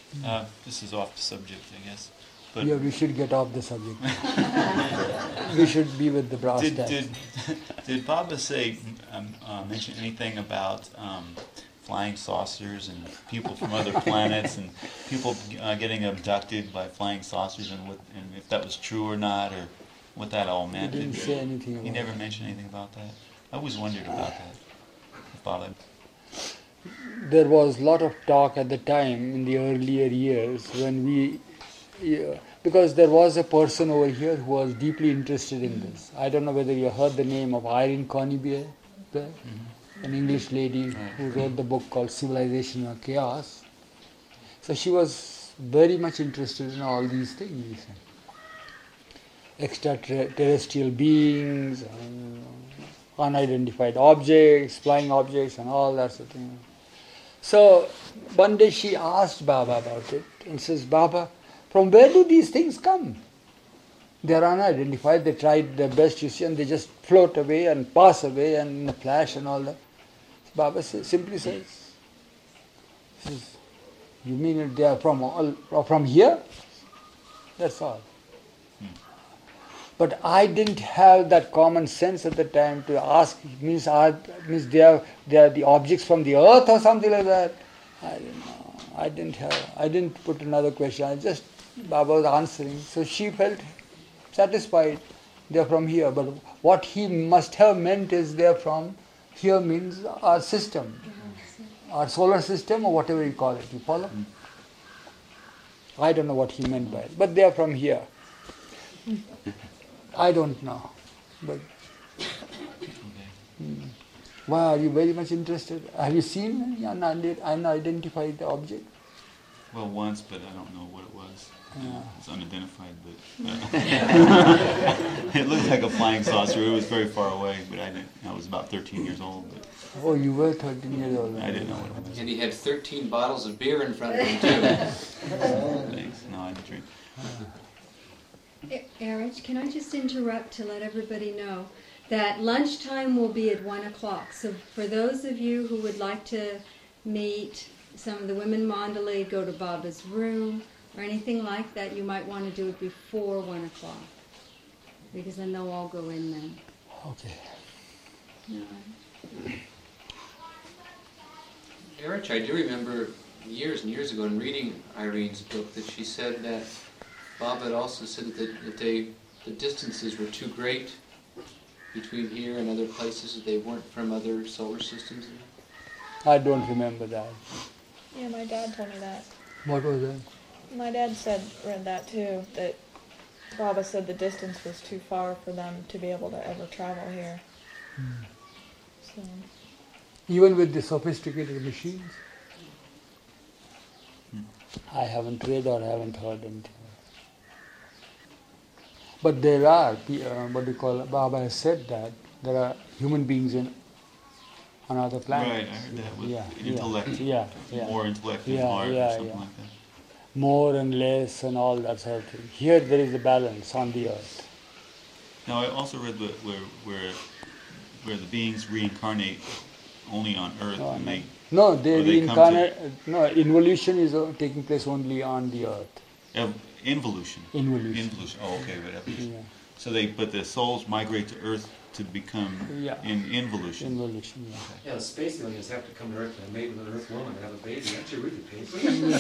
This is off the subject, I guess. But Yeah, we should get off the subject. We should be with the brass tacks. did Baba say mention anything about flying saucers and people from other planets and people getting abducted by flying saucers and if that was true or not or what that all meant? He didn't say anything about He never that. mentioned anything about that. I always wondered about that. Baba. There was a lot of talk at the time in the earlier years when because there was a person over here who was deeply interested in this. I don't know whether you heard the name of Irene Conybeare, an English lady who wrote the book called Civilization or Chaos. So she was very much interested in all these things. Extraterrestrial beings, unidentified objects, flying objects and all that sort of thing. So one day she asked Baba about it and says, Baba, from where do these things come? They are unidentified, they tried their best, you see, and they just float away and pass away and in a flash and all that. Baba simply says, you mean they are from here? That's all. But I didn't have that common sense at the time to ask, means they are the objects from the earth or something like that. I don't know. I didn't put another question. Baba was answering. So she felt satisfied. They are from here. But what he must have meant is they are from here means our system, our solar system or whatever you call it. You follow? I don't know what he meant by it. But they are from here. I don't know, but why are you very much interested? Have you seen an unidentified object? Well, once, but I don't know what it was. It's unidentified, but it looked like a flying saucer. It was very far away, but I was about 13 years old. But oh, you were 13 years old. I didn't know what it was. And he had 13 bottles of beer in front of him, too. Thanks. No, I didn't drink. Erich, can I just interrupt to let everybody know that lunchtime will be at 1 o'clock. So for those of you who would like to meet some of the women Mandalay, go to Baba's room, or anything like that, you might want to do it before 1 o'clock. Because then they'll all go in then. Okay. No. Erich, I do remember years and years ago in reading Irene's book that she said that Baba had also said that the distances were too great between here and other places, that they weren't from other solar systems. I don't remember that. Yeah, my dad told me that. What was that? My dad read that too, that Baba said the distance was too far for them to be able to ever travel here. So. Even with the sophisticated machines? I haven't read or haven't heard anything. But there are, Baba has said that there are human beings on other planets. Right, I heard that with intellect. More intellect than heart or something like that. More and less and all that sort of thing. Here there is a balance on the earth. Now I also read where the beings reincarnate only on Earth and they reincarnate. No, involution is taking place only on the earth. Involution. Involution. Oh, okay, right. Yeah. So but the souls migrate to Earth to become in involution. Involution, yeah. Yeah, the space aliens have to come to Earth and mate with an Earth woman and have a baby. That's your really painful.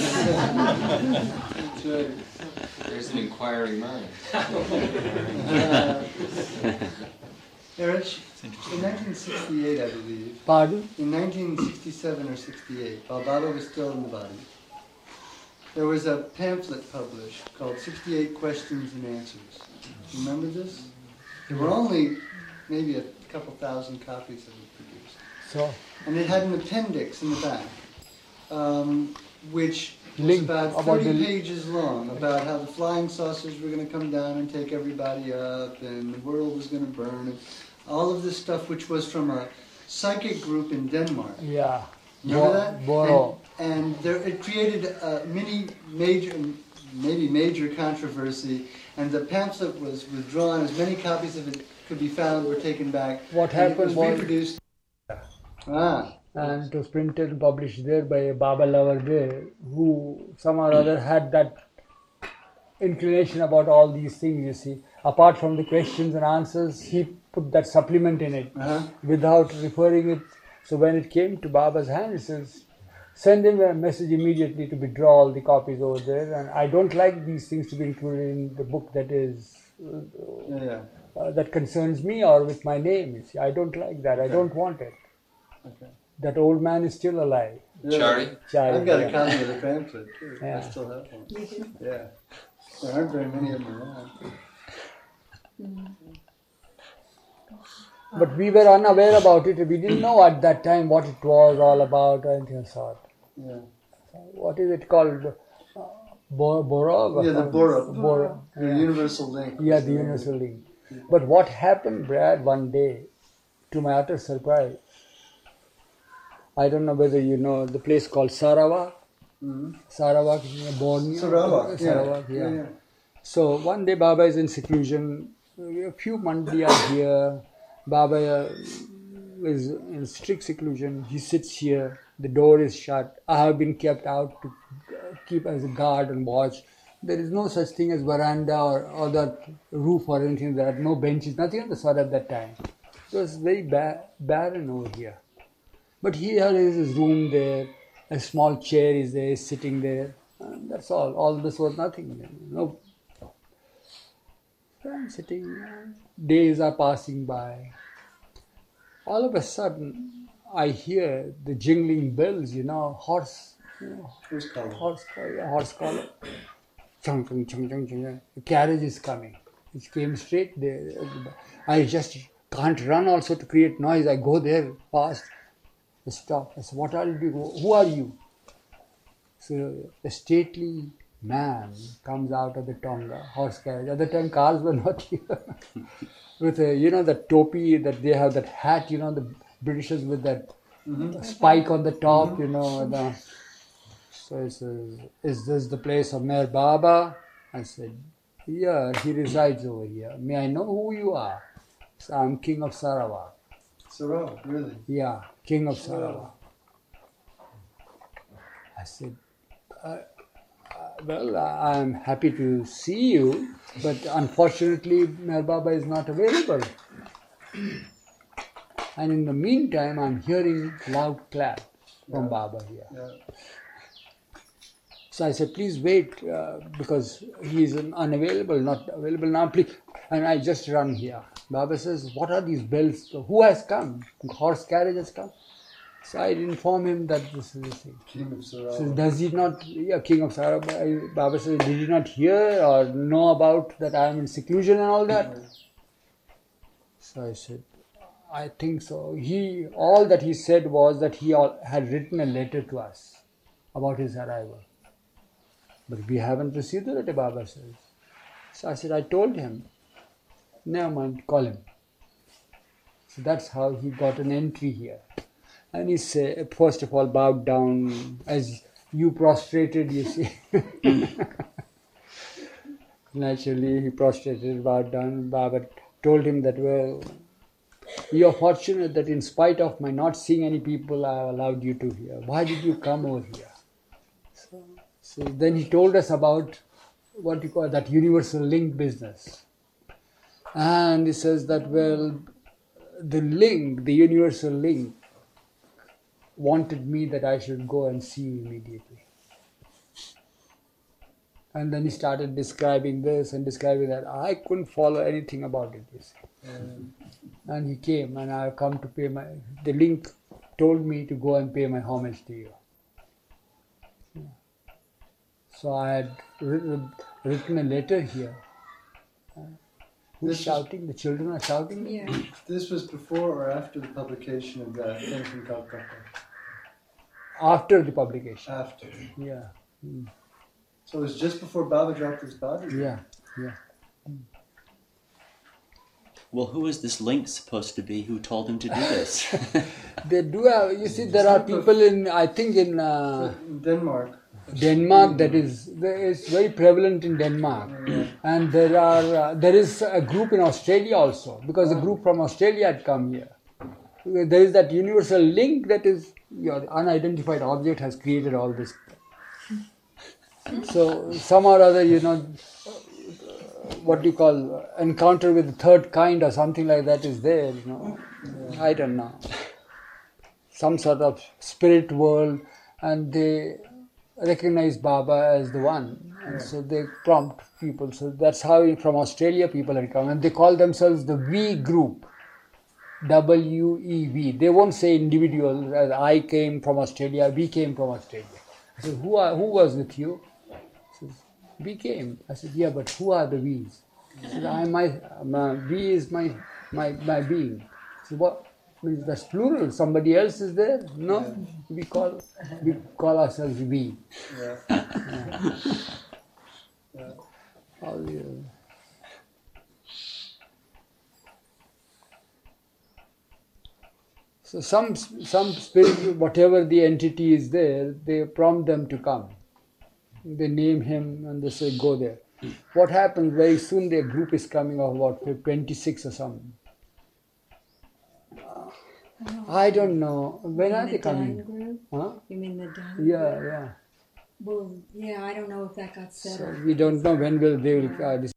There's an inquiring mind. Erich, in 1968, I believe. Pardon? In 1967 or 68, while Baba was still in the body, there was a pamphlet published called 68 Questions and Answers. Remember this? There were only maybe a couple thousand copies of it produced. And it had an appendix in the back, which was about 30 pages long, about how the flying saucers were going to come down and take everybody up, and the world was going to burn, and all of this stuff, which was from a psychic group in Denmark. Yeah. Remember that? Boro. And it created a major controversy, and the pamphlet was withdrawn. As many copies of it could be found were taken back. What happened was reproduced. and it was printed and published there by a Baba lover there, who somehow or other had that inclination about all these things, you see. Apart from the questions and answers, he put that supplement in it without referring it. So when it came to Baba's hand, he says, send him a message immediately to withdraw all the copies over there. And I don't like these things to be included in the book that is that concerns me or with my name. You see, I don't like that. I don't want it. Okay. That old man is still alive. Chari? I've got a yeah. copy of the pamphlet too. I Yeah. still have one. You do? Yeah. There aren't very many of them around. But we were unaware about it. We didn't know at that time what it was all about or anything of the sort. Yeah. What is it called? Borog? Yeah, the Borog. Borog. The Yeah. universal link. Yeah, the universal link. But what happened, Brad, one day, to my utter surprise, I don't know whether you know the place called Sarawak. Mm-hmm. Sarawak, Borneo. Sarawak. Sarawak, Yeah. yeah. So one day Baba is in seclusion. A few mandis are here. Baba is in strict seclusion. He sits here. The door is shut. I have been kept out to keep as a guard and watch. There is no such thing as veranda or that roof or anything. There are no benches, nothing of the sort at that time. It was very barren over here. But here is his room there. A small chair is there, sitting there. And that's all. All this was nothing. No. So I'm sitting. Days are passing by. All of a sudden, I hear the jingling bells. Horse. Who's calling? Horse collar. Chung, chung, chung, chung, chung. The carriage is coming. It came straight there. I just can't run also to create noise. I go there fast. I stop. I say, what are you doing? Who are you? So a stately man comes out of the Tonga horse carriage. At the time cars were not here. With the topi that they have, that hat, the Britishers with that spike on the top, So he says, is this the place of Meher Baba? I said, yeah, he resides over here. May I know who you are? So I'm King of Sarawak. Sarawak, really? Yeah, King of Sarawak. I said, well, I'm happy to see you, but unfortunately, Meher Baba is not available. And in the meantime, I'm hearing loud clap from Baba here. Yeah. So I said, please wait, because he is unavailable, not available now, please. And I just run here. Baba says, what are these bells? Who has come? The horse carriage has come. So I inform him that this is the thing. King of Sarawak. So does he not, King of Sarawak, Baba says, did he not hear or know about that I am in seclusion and all that? So I said, I think so. All that he said was that he had written a letter to us about his arrival. But we haven't received the letter, Baba says. So I said, I told him. Never mind, call him. So that's how he got an entry here. And he said, first of all, bowed down as you prostrated, you see. Naturally, he prostrated, bowed down. Baba told him that, well, you're fortunate that in spite of my not seeing any people, I allowed you to hear. Why did you come over here? So then he told us about what you call that universal link business. And he says that, well, the universal link, wanted me that I should go and see you immediately. And then he started describing this and describing that. I couldn't follow anything about it, you see. And he came, and I've come to pay the link told me to go and pay my homage to you. Yeah. So I had written a letter here. Who's shouting? The children are shouting? Yeah. This was before or after the publication of that thing from Calcutta? After the publication. After. Yeah. So it was just before Baba dropped his body? Yeah. Well, who is this link supposed to be? Who told him to do this? They do have, you see, there are people in Denmark. Denmark that is very prevalent in Denmark. And there is a group in Australia also, because a group from Australia had come here. there is that universal link that is your unidentified object has created all this. So some or other, what you call encounter with the third kind or something like that is there, I don't know. Some sort of spirit world, and they recognize Baba as the one, and so they prompt people. So that's how from Australia people are coming, and they call themselves the We group, WEV. They won't say individual, as I came from Australia, we came from Australia. I said, who was with you? He says, we came. I said, yeah, but who are the we's? He said, my we is my being. I said, what? Means that's plural. Somebody else is there? No, we call ourselves we. Yeah. So some spirit, whatever the entity is there, they prompt them to come. They name him and they say, go there. What happens? Very soon their group is coming of about 26 or something. I don't know. When are they coming? Group? Huh? You mean the Dawn Yeah, group? yeah. Well, yeah, I don't know if that got So settled. we don't know when they will